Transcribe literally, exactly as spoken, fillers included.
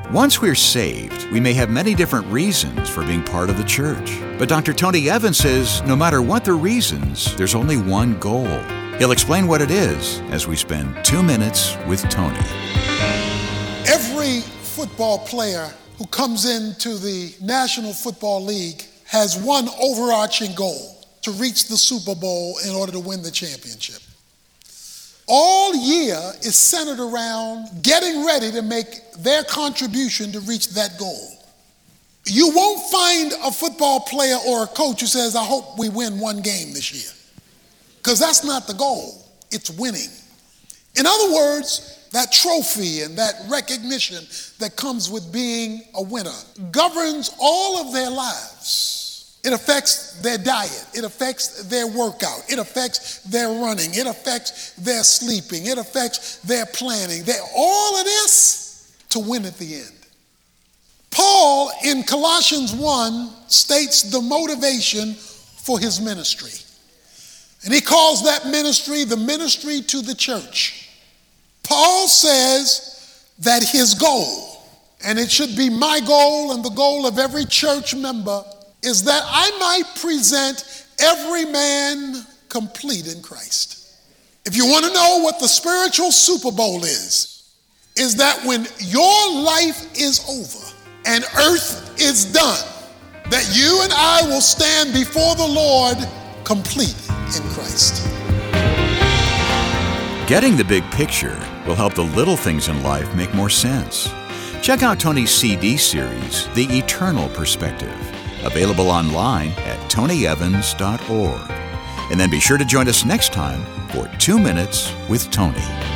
Once we're saved, we may have many different reasons for being part of the church. But Doctor Tony Evans says no matter what the reasons, there's only one goal. He'll explain what it is as we spend two minutes with Tony. Every football player who comes into the National Football League has one overarching goal: to reach the Super Bowl in order to win the championship. All year is centered around getting ready to make their contribution to reach that goal. You won't find a football player or a coach who says, I hope we win one game this year. Because that's not the goal. It's winning. In other words, that trophy and that recognition that comes with being a winner governs all of their lives. It affects their diet. It affects their workout. It affects their running. It affects their sleeping. It affects their planning. They're all of this to win at the end. Paul in Colossians one states the motivation for his ministry. And he calls that ministry the ministry to the church. Paul says that his goal, and it should be my goal and the goal of every church member, is that I might present every man complete in Christ. If you want to know what the spiritual Super Bowl is, is that when your life is over and earth is done, that you and I will stand before the Lord complete in Christ. Getting the big picture will help the little things in life make more sense. Check out Tony's C D series, The Eternal Perspective, available online at tony evans dot org. And then be sure to join us next time for Two Minutes with Tony.